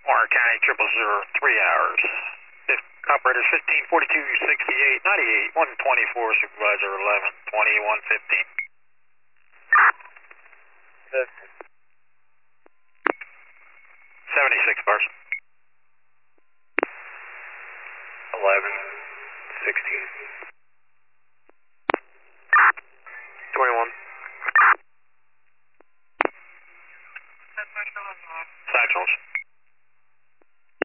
Warren County 0003 hours. Operators 15, 42, 68, 98, 124, Supervisor 11, 21, 15. 76 bars.